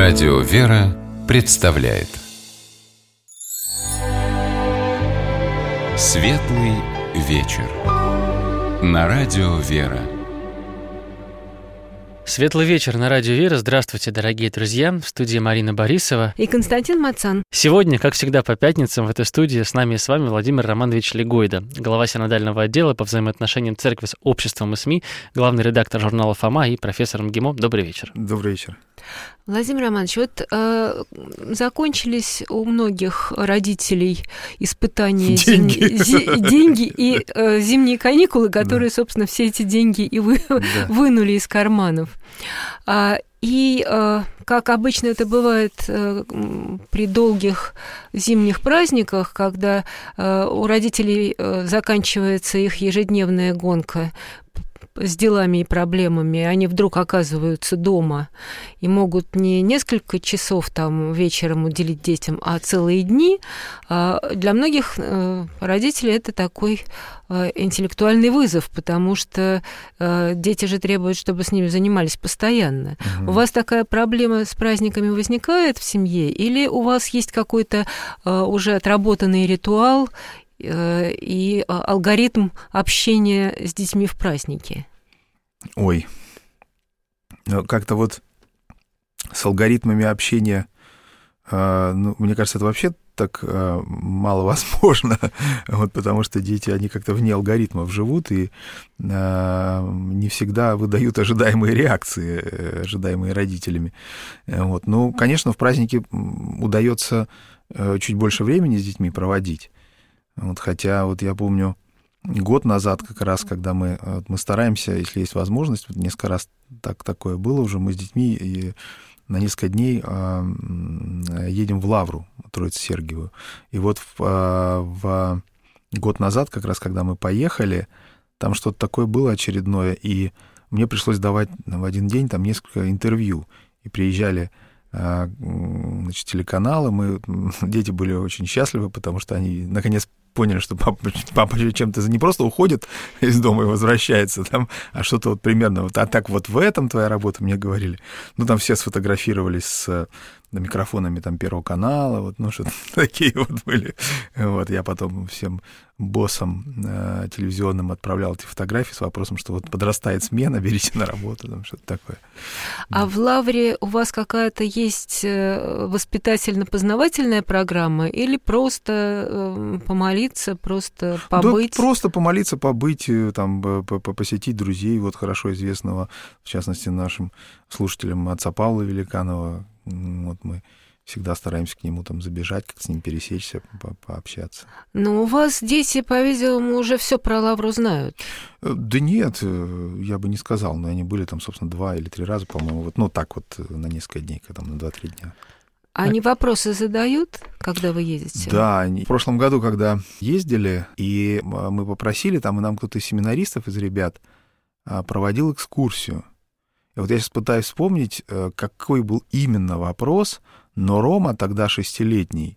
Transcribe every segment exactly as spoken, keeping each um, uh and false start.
Радио «Вера» представляет Светлый вечер на Радио «Вера». Светлый вечер на Радио «Вера». Здравствуйте, дорогие друзья. В студии Марина Борисова и Константин Мацан. Сегодня, как всегда, по пятницам в этой студии с нами и с вами Владимир Романович Легойда, глава синодального отдела по взаимоотношениям церкви с обществом и СМИ, главный редактор журнала «Фома» и профессор МГИМО. Добрый вечер. Добрый вечер. Владимир Романович, вот э, закончились у многих родителей испытания деньги, зим... зи... деньги и э, зимние каникулы, которые, да. собственно, все эти деньги и вы... да. вынули из карманов. А, и, э, как обычно это бывает э, при долгих зимних праздниках, когда э, у родителей э, заканчивается их ежедневная гонка с делами и проблемами, они вдруг оказываются дома и могут не несколько часов там вечером уделить детям, а целые дни. Для многих родителей это такой интеллектуальный вызов, потому что дети же требуют, чтобы с ними занимались постоянно. Угу. У вас такая проблема с праздниками возникает в семье, или у вас есть какой-то уже отработанный ритуал и алгоритм общения с детьми в празднике? Ой, как-то вот с алгоритмами общения, ну, мне кажется, это вообще так мало возможно, вот, потому что дети, они как-то вне алгоритмов живут и не всегда выдают ожидаемые реакции, ожидаемые родителями. Вот. Ну, конечно, в празднике удается чуть больше времени с детьми проводить. Вот, хотя вот я помню год назад как раз, когда мы, вот мы стараемся, если есть возможность, вот несколько раз так, такое было уже, мы с детьми и на несколько дней э, едем в Лавру, Троице-Сергиевую. И вот в, э, в год назад как раз, когда мы поехали, там что-то такое было очередное, и мне пришлось давать в один день там несколько интервью. И приезжали э, значит, телеканалы, мы, дети были очень счастливы, потому что они наконец поняли, что папа, папа чем-то не просто уходит из дома и возвращается, там, а что-то вот примерно, вот, а так вот в этом твоя работа, мне говорили. Ну, там все сфотографировались с микрофонами там Первого канала, вот, ну, что-то такие вот были. Вот, я потом всем боссам э, телевизионным отправлял эти фотографии с вопросом, что вот подрастает смена, берите на работу, там, что-то такое. А да. В Лавре у вас какая-то есть воспитательно-познавательная программа или просто э, помолиться, просто побыть? Да, просто помолиться, побыть, там, посетить друзей, вот хорошо известного, в частности, нашим слушателям отца Павла Великанова. Вот мы всегда стараемся к нему там забежать, как-то с ним пересечься, по- пообщаться. Но у вас дети, по-видимому, уже все про Лавру знают. Да нет, я бы не сказал, но они были там, собственно, два или три раза, по-моему, вот, ну так вот на несколько дней, там на два-три дня. Они вопросы задают, когда вы едете? Да, они... в прошлом году, когда ездили, и мы попросили, там и нам кто-то из семинаристов, из ребят, проводил экскурсию. И вот я сейчас пытаюсь вспомнить, какой был именно вопрос, но Рома, тогда шестилетний,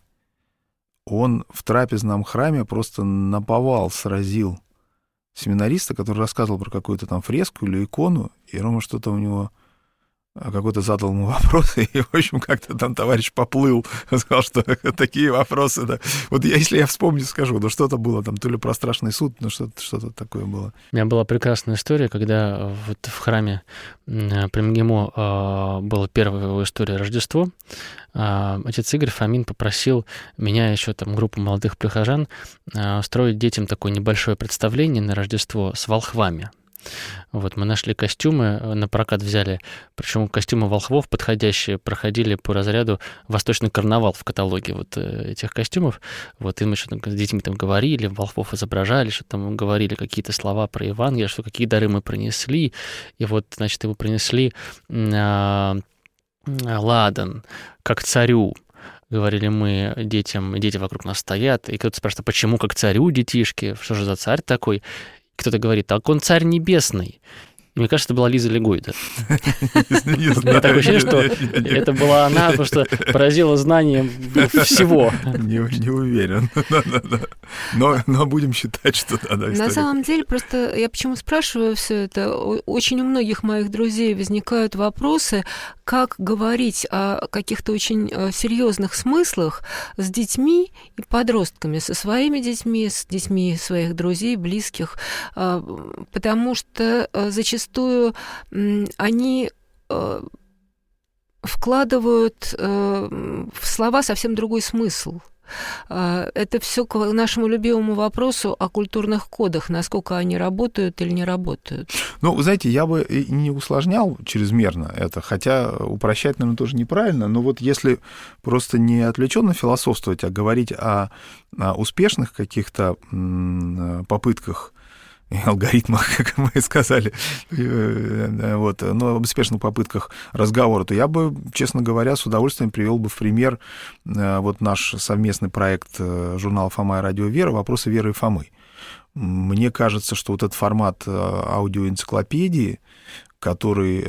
он в трапезном храме просто наповал сразил семинариста, который рассказывал про какую-то там фреску или икону, и Рома что-то у него... какой-то задал ему вопрос, и, в общем, как-то там товарищ поплыл, сказал, что такие вопросы, да. Вот я, если я вспомню, скажу, ну что-то было там, то ли про страшный суд, ну что-то, что-то такое было. У меня была прекрасная история, когда вот в храме при МГИМО была первая его история Рождество. Отец Игорь Фомин попросил меня, еще там группу молодых прихожан, устроить детям такое небольшое представление на Рождество с волхвами. Вот, мы нашли костюмы, на прокат взяли, причем костюмы волхвов подходящие, проходили по разряду «Восточный карнавал» в каталоге вот этих костюмов. Вот, и мы что-то с детьми там говорили, волхвов изображали, что там говорили какие-то слова про Евангелие, что какие дары мы принесли. И вот, значит, его принесли а, ладан, как царю. Говорили мы детям, дети вокруг нас стоят, и кто-то спрашивает, почему как царю, детишки, что же за царь такой? Кто-то говорит, так он царь небесный. Мне кажется, это была Лиза Легойда. У меня такое ощущение, что это была она, потому что поразила знанием всего. Не уверен. Но будем считать, что да. На самом деле, просто я почему спрашиваю все это, очень у многих моих друзей возникают вопросы, как говорить о каких-то очень серьезных смыслах с детьми и подростками, со своими детьми, с детьми своих друзей, близких, потому что зачастую они вкладывают в слова совсем другой смысл. Это все к нашему любимому вопросу о культурных кодах, насколько они работают или не работают. Ну, вы знаете, я бы и не усложнял чрезмерно это, хотя упрощать, наверное, тоже неправильно, но вот если просто не отвлеченно философствовать, а говорить о, о успешных каких-то попытках и алгоритмах, как мы и сказали, вот, но об успешных попытках разговора, то я бы, честно говоря, с удовольствием привел бы в пример вот наш совместный проект журнала «Фома» и радио «Вера» «Вопросы Веры и Фомы». Мне кажется, что вот этот формат аудиоэнциклопедии, который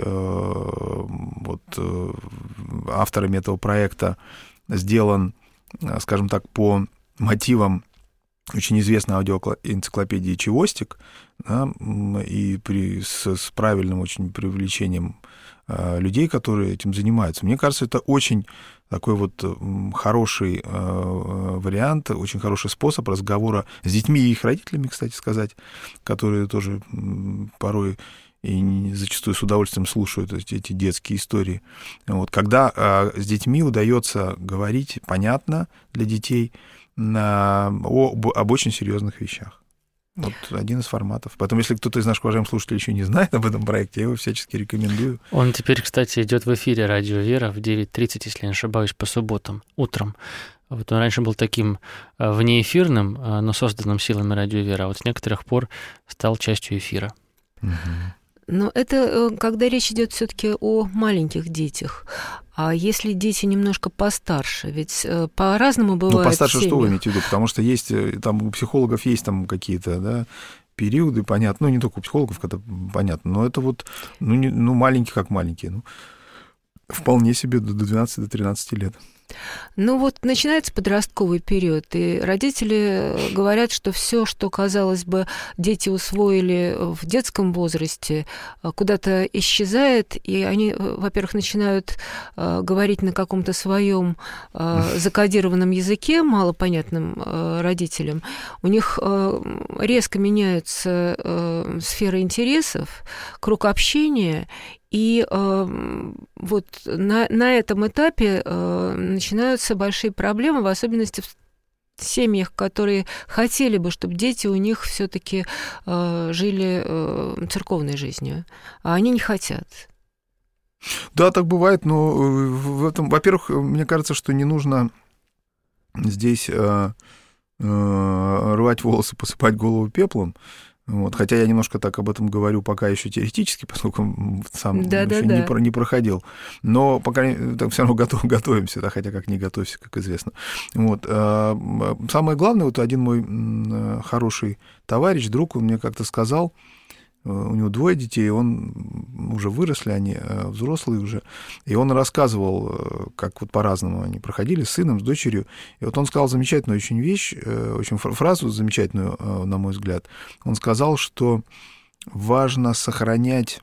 вот авторами этого проекта сделан, скажем так, по мотивам очень известной аудиоэнциклопедии «Чевостик», да, и при, с, с правильным очень привлечением э, людей, которые этим занимаются. Мне кажется, это очень такой вот хороший э, вариант, очень хороший способ разговора с детьми и их родителями, кстати сказать, которые тоже порой и зачастую с удовольствием слушают эти, эти детские истории. Вот, когда э, с детьми удается говорить понятно для детей на, об, об очень серьезных вещах. Вот один из форматов. Поэтому, если кто-то из наших уважаемых слушателей еще не знает об этом проекте, я его всячески рекомендую. Он теперь, кстати, идет в эфире «Радио Вера» в девять тридцать, если я не ошибаюсь, по субботам, утром. Вот он раньше был таким внеэфирным, но созданным силами «Радио Вера», а вот с некоторых пор стал частью эфира. Угу. Но это когда речь идет все-таки о маленьких детях. А если дети немножко постарше, ведь по-разному бывает. Ну, постарше что вы имеете в виду? Потому что есть, там у психологов есть там какие-то, да, периоды, понятно, ну, не только у психологов, это понятно, но это вот, ну, не, ну маленькие как маленькие, ну, вполне себе до двенадцати-тринадцати лет. Ну вот начинается подростковый период, и родители говорят, что все, что, казалось бы, дети усвоили в детском возрасте, куда-то исчезает, и они, во-первых, начинают говорить на каком-то своем закодированном языке, малопонятным родителям. У них резко меняются сферы интересов, круг общения, и э, вот на, на этом этапе э, начинаются большие проблемы, в особенности в семьях, которые хотели бы, чтобы дети у них все-таки э, жили э, церковной жизнью, а они не хотят. Да, так бывает, но в этом, во-первых, мне кажется, что не нужно здесь э, э, рвать волосы, посыпать голову пеплом. Вот, хотя я немножко так об этом говорю пока еще теоретически, поскольку сам да, еще да, не, да. Про, не проходил. Но пока все равно готов, готовимся, да, хотя как не готовься, как известно. Вот. Самое главное, вот один мой хороший товарищ, друг, он мне как-то сказал, у него двое детей, он уже выросли, они взрослые уже, и он рассказывал, как вот по-разному они проходили с сыном, с дочерью, и вот он сказал замечательную очень вещь, очень фразу замечательную, на мой взгляд. Он сказал, что важно сохранять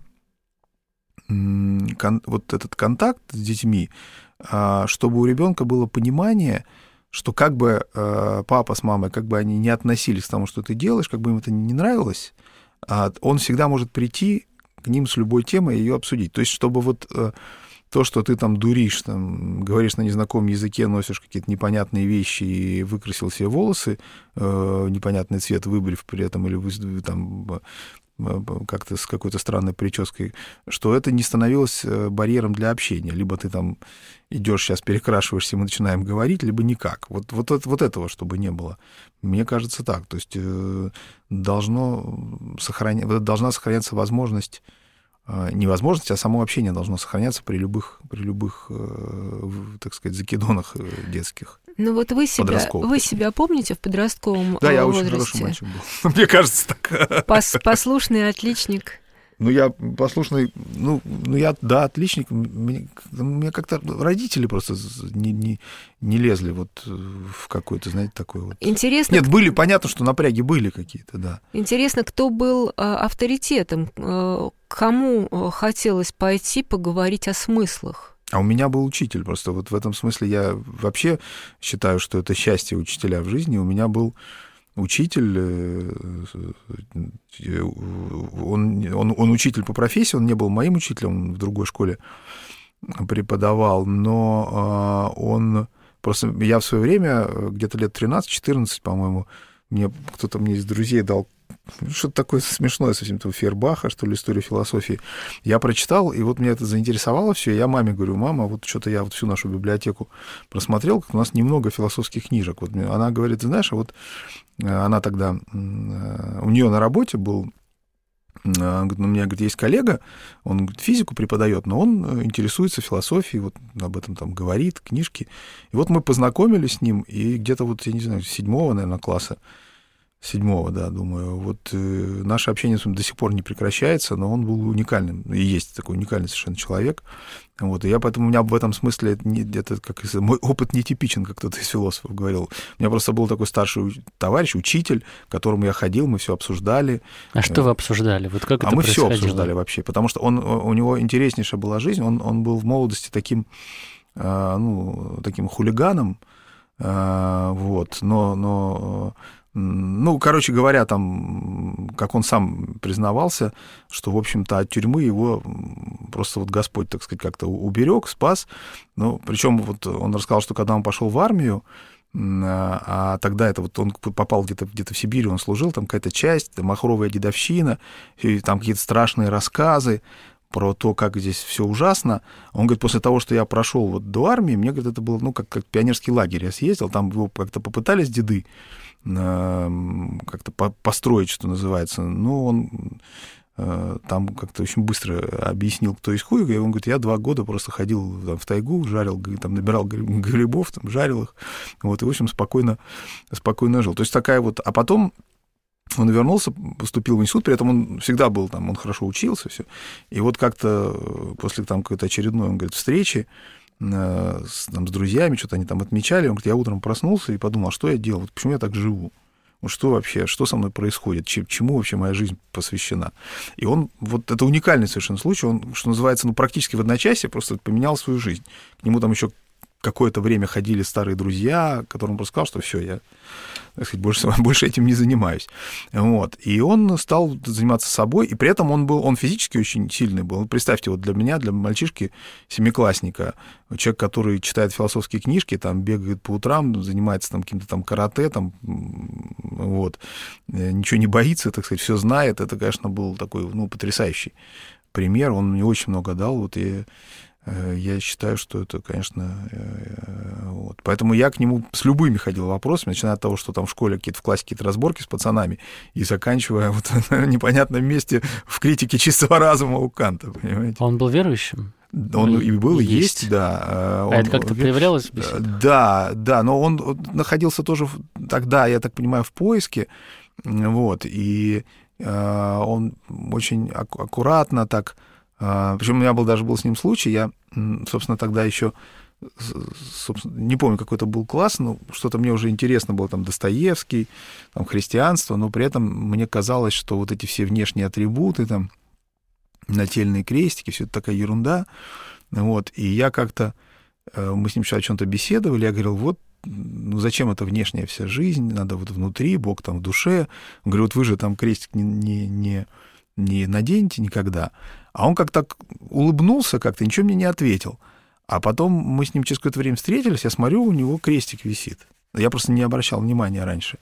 вот этот контакт с детьми, чтобы у ребенка было понимание, что как бы папа с мамой, как бы они не относились к тому, что ты делаешь, как бы им это не нравилось, он всегда может прийти к ним с любой темой и ее обсудить. То есть, чтобы вот то, что ты там дуришь, там, говоришь на незнакомом языке, носишь какие-то непонятные вещи и выкрасил себе волосы, э, непонятный цвет выбрив при этом, или вы, там, как-то с какой-то странной прической, что это не становилось барьером для общения. Либо ты там идешь сейчас, перекрашиваешься, и мы начинаем говорить, либо никак. Вот, вот, вот этого, чтобы не было. Мне кажется, так. То есть должно сохраня... должна сохраняться возможность, не возможность, а само общение должно сохраняться при любых, при любых, так сказать, закидонах детских. Ну вот вы себя, вы себя помните в подростковом да, возрасте? Да, я очень хороший мальчик был. Мне кажется, так. Пос, послушный отличник. Ну, я послушный, ну, ну я, да, отличник. Мне, мне как-то родители просто не, не, не лезли вот в какой-то, знаете, такой вот... Интересно... Нет, были, понятно, что напряги были какие-то, да. Интересно, кто был авторитетом, кому хотелось пойти поговорить о смыслах? А у меня был учитель, просто вот в этом смысле я вообще считаю, что это счастье учителя в жизни. У меня был учитель, он, он, он учитель по профессии, он не был моим учителем, он в другой школе преподавал, но он просто, я в свое время, где-то лет тринадцать-четырнадцать, по-моему, мне кто-то мне из друзей дал что-то такое смешное совсем, там, Фейербаха, что ли, историю философии. Я прочитал, и вот меня это заинтересовало все. Я маме говорю: мама, вот что-то я вот всю нашу библиотеку просмотрел, как у нас немного философских книжек. Вот она говорит: ты знаешь, а вот она тогда, у нее на работе был, она говорит, ну, у меня, говорит, есть коллега, он, говорит, физику преподает, но он интересуется философией, вот об этом там говорит, книжки. И вот мы познакомились с ним, и где-то вот, я не знаю, седьмого, наверное, класса, седьмого, да, думаю, вот э, наше общение с ним до сих пор не прекращается, но он был уникальным, и есть такой уникальный совершенно человек. Вот, и я поэтому, у меня в этом смысле, это, не, это как мой опыт нетипичен, как кто-то из философов говорил. У меня просто был такой старший товарищ, учитель, к которому я ходил, мы все обсуждали. А что вы обсуждали? Вот как а это мы все происходило? обсуждали вообще, потому что он, у него интереснейшая была жизнь, он, он был в молодости таким, ну, таким хулиганом, вот, но... но Ну, короче говоря, там, как он сам признавался, что, в общем-то, от тюрьмы его просто вот Господь, так сказать, как-то уберег, спас. Ну, причем вот он рассказал, что когда он пошел в армию, а тогда это вот он попал где-то где-то в Сибирь, он служил, там какая-то часть, там, махровая дедовщина, и там какие-то страшные рассказы про то, как здесь все ужасно. Он говорит, после того, что я прошел вот до армии, мне, говорит, это было, ну, как, как пионерский лагерь. Я съездил, там его как-то попытались деды как-то построить, что называется. Но он там как-то очень быстро объяснил, кто есть хуй. И он говорит, я два года просто ходил там в тайгу, жарил, там, набирал грибов, там, жарил их. Вот, и, в общем, спокойно, спокойно жил. То есть такая вот... А потом он вернулся, поступил в институт, при этом он всегда был там, он хорошо учился, все. И вот как-то после там какой-то очередной, он говорит, встречи с, там, с друзьями, что-то они там отмечали, он говорит, я утром проснулся и подумал, что я делал, вот почему я так живу, вот что вообще, что со мной происходит, чему вообще моя жизнь посвящена. И он, вот это уникальный совершенно случай, он, что называется, ну, практически в одночасье просто поменял свою жизнь. К нему там еще какое-то время ходили старые друзья, которым он просто сказал, что все, я, так сказать, больше, больше этим не занимаюсь. Вот. И он стал заниматься собой, и при этом он был, он физически очень сильный был. Представьте, вот для меня, для мальчишки, семиклассника, человек, который читает философские книжки, там, бегает по утрам, занимается там каким-то там карате, там, вот, ничего не боится, так сказать, все знает, это, конечно, был такой, ну, потрясающий пример, он мне очень много дал, вот, и я считаю, что это, конечно... Вот. Поэтому я к нему с любыми ходил вопросами, начиная от того, что там в школе какие-то в классе какие-то разборки с пацанами, и заканчивая вот на непонятном месте в критике чистого разума у Канта, понимаете? Он был верующим? Он и был, и есть, есть да. А он, это как-то проявлялось в беседе? Да, да, но он находился тоже тогда, я так понимаю, в поиске, вот, и он очень аккуратно так... Причем у меня был, даже был с ним случай, я, собственно, тогда еще, не помню, какой это был класс, но что-то мне уже интересно было, там, Достоевский, там, христианство, но при этом мне казалось, что вот эти все внешние атрибуты, там, нательные крестики, все это такая ерунда, вот, и я как-то, мы с ним сейчас о чем-то беседовали, я говорил, вот, ну, зачем эта внешняя вся жизнь, надо вот внутри, Бог там в душе, он говорит, вот вы же там крестик не, не, не, не наденете никогда. А он как-то улыбнулся как-то, ничего мне не ответил. А потом мы с ним через какое-то время встретились, я смотрю, у него крестик висит. Я просто не обращал внимания раньше.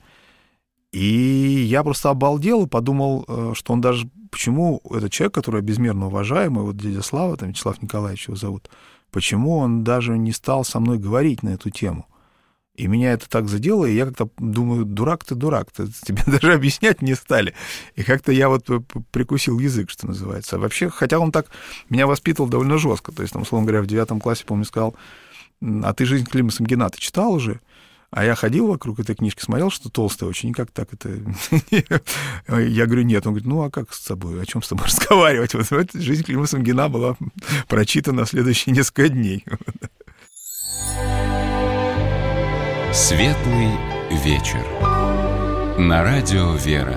И я просто обалдел и подумал, что он даже... Почему этот человек, который безмерно уважаемый, вот дядя Слава, там Вячеслав Николаевич его зовут, почему он даже не стал со мной говорить на эту тему? И меня это так задело, и я как-то думаю, дурак ты, дурак, ты, тебе даже объяснять не стали. И как-то я вот прикусил язык, что называется. А вообще, хотя он так меня воспитывал довольно жестко. То есть, там, условно говоря, в девятом классе, помню, сказал, а ты «Жизнь Клима Самгина» ты читал уже? А я ходил вокруг этой книжки, смотрел, что толстая очень, и как так это... Я говорю, нет. Он говорит, ну, а как с собой? О чем с тобой разговаривать? Вот жизнь Клима Самгина была прочитана в следующие несколько дней. Светлый вечер. На радио «Вера».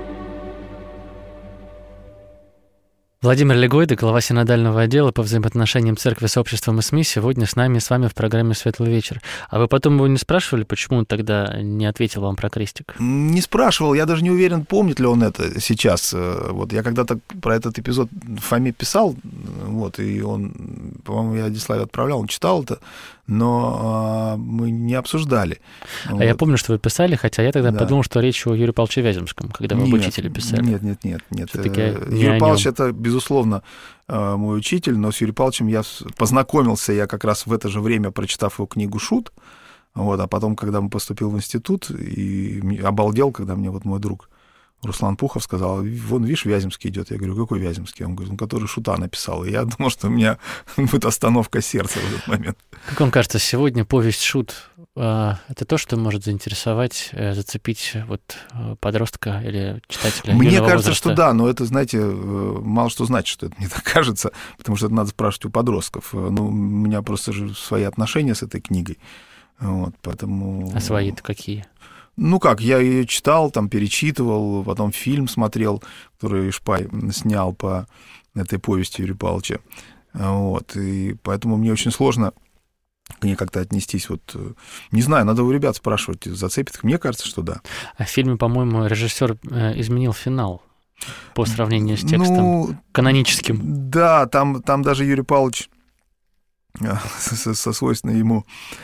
Владимир Легойда, глава синодального отдела по взаимоотношениям церкви с обществом и СМИ, сегодня с нами, с вами в программе «Светлый вечер». А вы потом его не спрашивали, почему он тогда не ответил вам про крестик? Не спрашивал, я даже не уверен, помнит ли он это сейчас. Вот я когда-то про этот эпизод Фоме писал, вот, и он, по-моему, я Диславе отправлял, он читал это, но а, мы не обсуждали. А вот. я помню, что вы писали, хотя я тогда да. подумал, что речь о Юрии Павловиче Вяземском, когда вы нет, об учителе писали. Нет, нет, нет. нет. Не Юрий Павлович — это, безусловно, мой учитель, но с Юрием Павловичем я познакомился, я как раз в это же время, прочитав его книгу «Шут», вот, а потом, когда мы поступил в институт, и обалдел, когда мне вот мой друг Руслан Пухов сказал, вон, видишь, Вяземский идет. Я говорю, какой Вяземский? Он говорит, ну, который «Шута» написал. И я думал, что у меня будет остановка сердца в этот момент. Как вам кажется, сегодня повесть «Шут» — это то, что может заинтересовать, зацепить вот подростка или читателя? Мне кажется, возраста? что да, но это, знаете, мало что значит, что это мне так кажется, потому что это надо спрашивать у подростков. Ну, у меня просто же свои отношения с этой книгой. Вот, поэтому... А свои-то какие? Ну как, я ее читал, там перечитывал, потом фильм смотрел, который Шпай снял по этой повести Юрия Павловича. Вот, и поэтому мне очень сложно к ней как-то отнестись. Вот, не знаю, надо у ребят спрашивать, зацепит. Мне кажется, что да. А в фильме, по-моему, режиссер изменил финал по сравнению с текстом ну, каноническим. Да, там, там даже Юрий Павлович со, со свойственной ему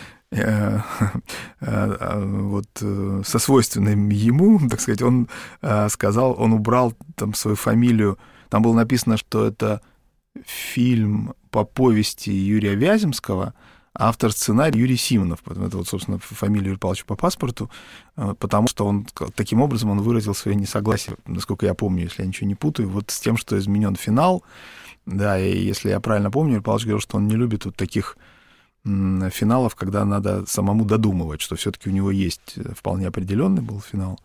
вот со свойственным ему, так сказать, он сказал, он убрал там свою фамилию, там было написано, что это фильм по повести Юрия Вяземского, автор сценария Юрий Симонов, это вот, собственно, фамилия Юрия Павловича по паспорту, потому что он таким образом он выразил свое несогласие, насколько я помню, если я ничего не путаю, вот с тем, что изменен финал, да, и если я правильно помню, Юрий Павлович говорил, что он не любит вот таких финалов, когда надо самому додумывать, что все-таки у него есть вполне определенный был финал,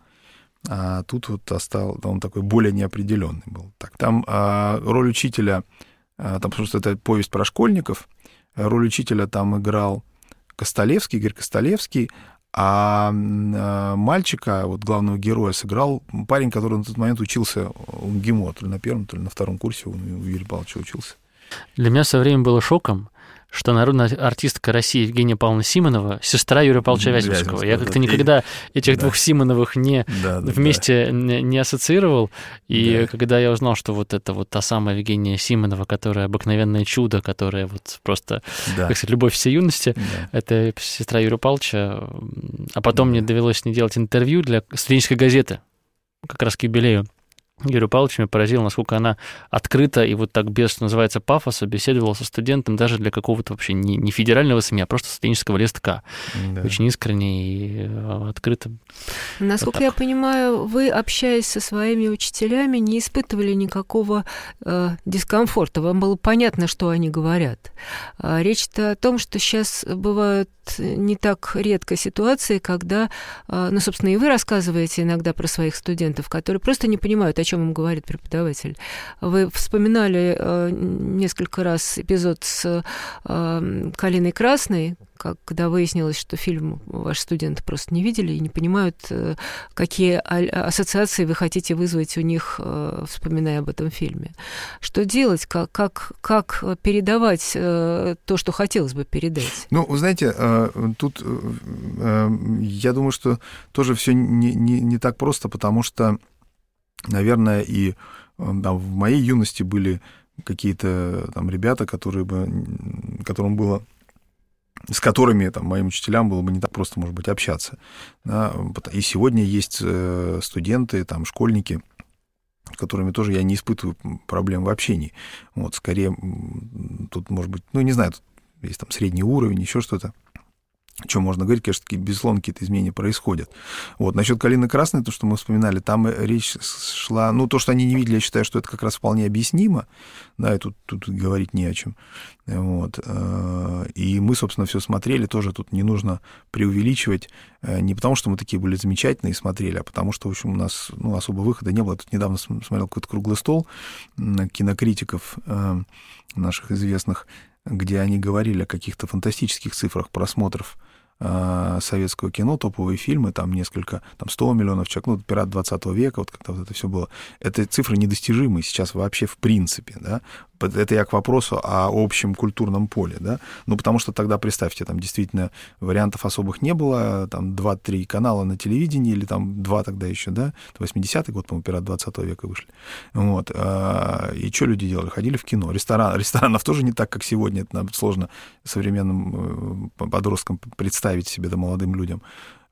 а тут вот остал, он такой более неопределенный был. Так, там а, роль учителя, а, там просто это повесть про школьников, роль учителя там играл Костолевский, Игорь Костолевский, а, а мальчика, вот главного героя, сыграл парень, который на тот момент учился у МГИМО, то ли на первом, то ли на втором курсе у Юрия Павловича учился. Для меня со временем было шоком, что народная артистка России Евгения Павловна Симонова — сестра Юрия Павловича Вяземского. Я как-то да, никогда и... этих да. двух Симоновых не да, да, вместе да. Не, не ассоциировал. И да. когда я узнал, что вот это вот та самая Евгения Симонова, которая «Обыкновенное чудо», которая вот просто, да. как сказать, любовь всей юности, да. это сестра Юрия Павловича. А потом да. мне довелось с ней делать интервью для студенческой газеты, как раз к юбилею Юрия Павловича. Меня поразило, насколько она открыто и вот так без, что называется, пафоса беседовала со студентом даже для какого-то вообще не, не федерального СМИ, а просто студенческого листка. Да. Очень искренне и открыто. Насколько вот я понимаю, вы, общаясь со своими учителями, не испытывали никакого э, дискомфорта. Вам было понятно, что они говорят. А речь-то о том, что сейчас бывают не так редко ситуации, когда, э, ну, собственно, и вы рассказываете иногда про своих студентов, которые просто не понимают, о чем им говорит преподаватель. Вы вспоминали э, несколько раз эпизод с э, Калиной Красной, как, когда выяснилось, что фильм ваши студенты просто не видели и не понимают, э, какие ассоциации вы хотите вызвать у них, э, вспоминая об этом фильме. Что делать? Как, как, как передавать э, то, что хотелось бы передать? Ну, вы знаете, э, тут э, я думаю, что тоже все не, не, не так просто, потому что, наверное, и да, в моей юности были какие-то там ребята, которые бы, которым было, с которыми там, моим учителям было бы не так просто, может быть, общаться. Да? И сегодня есть студенты, там, школьники, с которыми тоже я не испытываю проблем в общении. Вот, скорее, тут, может быть, ну, не знаю, тут есть там средний уровень, еще что-то. что можно говорить, конечно, безусловно, какие-то изменения происходят. Вот. Насчет «Калины красной», то, что мы вспоминали, там речь шла... Ну, то, что они не видели, я считаю, что это как раз вполне объяснимо. Да, и тут, тут говорить не о чем. Вот. И мы, собственно, все смотрели, тоже тут не нужно преувеличивать. Не потому, что мы такие были замечательные и смотрели, а потому что, в общем, у нас ну, особо выхода не было. Я тут недавно смотрел какой-то круглый стол кинокритиков наших известных, где они говорили о каких-то фантастических цифрах просмотров советского кино, топовые фильмы, там несколько, там сто миллионов человек, ну, «Пират двадцатого века», вот когда вот это все было. Это цифры недостижимые сейчас вообще в принципе, да. Это я к вопросу о общем культурном поле, да. Ну, потому что тогда, представьте, там действительно вариантов особых не было, там два-три канала на телевидении, или там два тогда еще, да, восьмидесятый год, по-моему, «Пират двадцатого века» вышли. Вот. И что люди делали? Ходили в кино. Ресторан, ресторанов тоже не так, как сегодня, это нам сложно современным подросткам представить себе, да, молодым людям,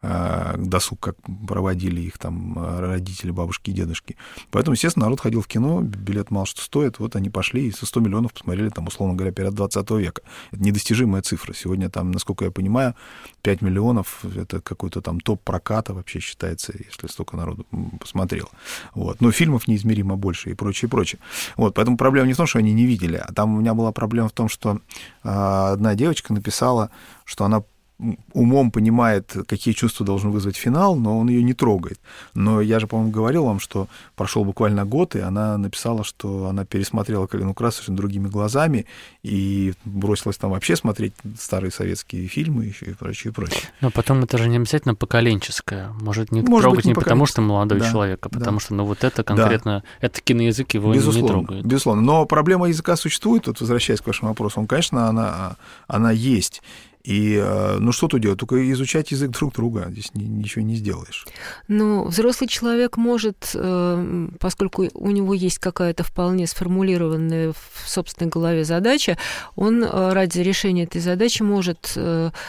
досуг, как проводили их там родители, бабушки и дедушки. Поэтому, естественно, народ ходил в кино, билет мало что стоит, вот они пошли и со сто миллионов посмотрели, там, условно говоря, «Пират двадцатого века». Это недостижимая цифра. Сегодня там, насколько я понимаю, пять миллионов — это какой-то там топ проката вообще считается, если столько народу посмотрело. Вот. Но фильмов неизмеримо больше и прочее, и прочее. Вот. Поэтому проблема не в том, что они не видели, а там у меня была проблема в том, что одна девочка написала, что она умом понимает, какие чувства должен вызвать финал, но он ее не трогает. Но я же, по-моему, говорил вам, что прошел буквально год, и она написала, что она пересмотрела «Калину красную» совершенно другими глазами и бросилась там вообще смотреть старые советские фильмы и прочее, и прочее. Но потом это же не обязательно поколенческое. Может, не Может трогать быть, не, не потому, что молодой да, человек, а потому да. что, ну, вот это конкретно, да. это киноязык его безусловно, не трогает. Безусловно. Но проблема языка существует, вот возвращаясь к вашему вопросу, он, конечно, она, она есть. И, ну, что тут делать? Только изучать язык друг друга. Здесь ничего не сделаешь. Ну, взрослый человек может, поскольку у него есть какая-то вполне сформулированная в собственной голове задача, он ради решения этой задачи может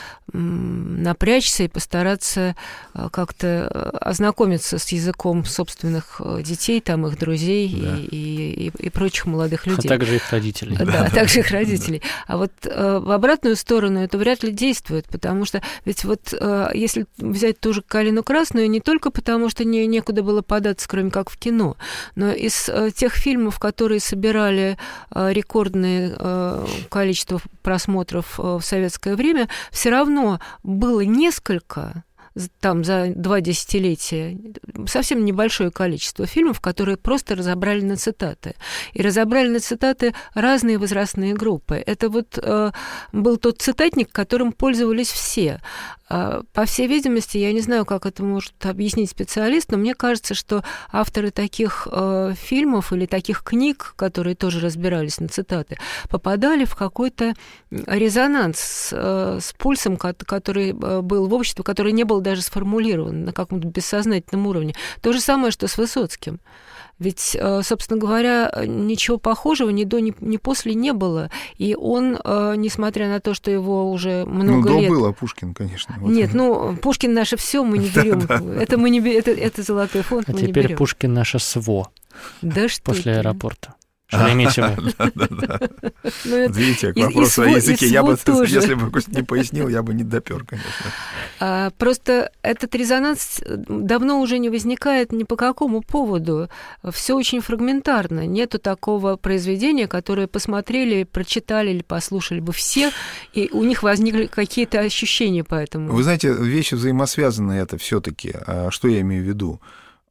напрячься и постараться как-то ознакомиться с языком собственных детей, там, их друзей да. и, и, и прочих молодых людей. А также их родителей. Да, да, а также их родителей. А вот в обратную сторону это вряд ли действует, потому что ведь вот если взять ту же «Калину красную», не только потому, что не, некуда было податься, кроме как в кино, но из тех фильмов, которые собирали рекордное количество просмотров в советское время, все равно было несколько, там за два десятилетия, совсем небольшое количество фильмов, которые просто разобрали на цитаты. И разобрали на цитаты разные возрастные группы. Это вот э, был тот цитатник, которым пользовались все. Э, по всей видимости, я не знаю, как это может объяснить специалист, но мне кажется, что авторы таких э, фильмов или таких книг, которые тоже разбирались на цитаты, попадали в какой-то резонанс с, э, с пульсом, который был в обществе, который не был даже сформулирован на каком-то бессознательном уровне. То же самое, что с Высоцким. Ведь, собственно говоря, ничего похожего ни до, ни, ни после не было. И он, несмотря на то, что его уже много ну, лет... Ну, был, а Пушкин, конечно. Вот. Нет, ну, Пушкин наше все, мы не берем. Это мы не это, это золотой фонд, а мы не берем. А теперь Пушкин наше СВО. Да что После ты? аэропорта. Шереметьево. Видите, к вопросу о языке, я бы, если бы не пояснил, я бы не допер, конечно. Просто этот резонанс давно уже не возникает ни по какому поводу. Все очень фрагментарно. Нету такого произведения, которое посмотрели, прочитали или послушали бы все, и у них возникли какие-то ощущения по этому. Вы знаете, вещи взаимосвязаны это все-таки. Что я имею в виду?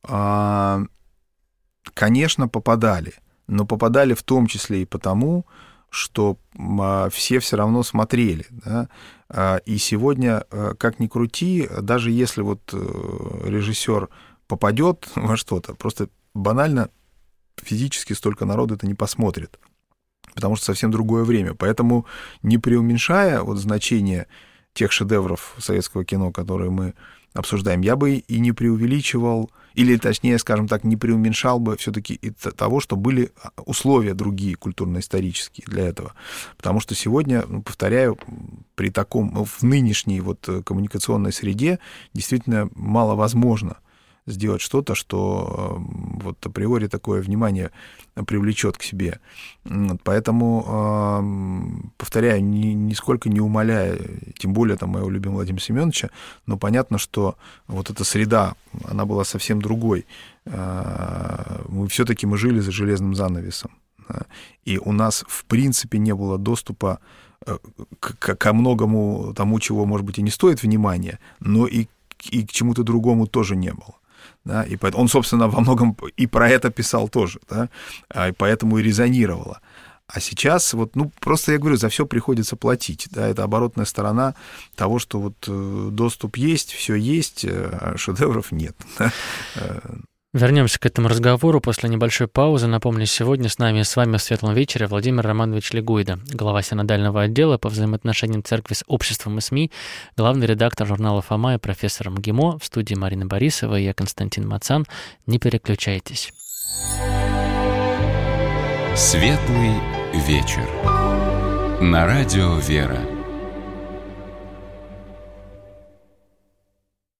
Конечно, попадали. Но попадали в том числе и потому, что все все равно смотрели. Да? И сегодня, как ни крути, даже если вот режиссер попадет во что-то, просто банально физически столько народу это не посмотрит, потому что совсем другое время. Поэтому, не преуменьшая вот значение тех шедевров советского кино, которые мы обсуждаем, я бы и не преувеличивал, или, точнее, скажем так, не преуменьшал бы все-таки и того, что были условия другие культурно-исторические для этого. Потому что сегодня, ну, повторяю, при таком, в нынешней вот коммуникационной среде действительно мало возможно сделать что-то, что вот априори такое внимание привлечет к себе. Поэтому, повторяю, ни, нисколько не умаляя, тем более там моего любимого Владимира Семеновича, но понятно, что вот эта среда, она была совсем другой. Мы все-таки мы жили за железным занавесом. И у нас, в принципе, не было доступа к, ко многому тому, чего, может быть, и не стоит внимания, но и, и к чему-то другому тоже не было. Да? И поэтому он, собственно, во многом и про это писал тоже, да? И поэтому и резонировало. А сейчас, вот, ну, просто я говорю, за все приходится платить. Да? Это оборотная сторона того, что вот доступ есть, все есть, а шедевров нет. Вернемся к этому разговору после небольшой паузы. Напомню, сегодня с нами с вами в «Светлом вечере» Владимир Романович Лигуйда, глава синодального отдела по взаимоотношениям церкви с обществом и СМИ, главный редактор журнала «Фома» и профессор МГИМО. В студии Марина Борисова и я, Константин Мацан. Не переключайтесь. «Светлый вечер» на радио «Вера».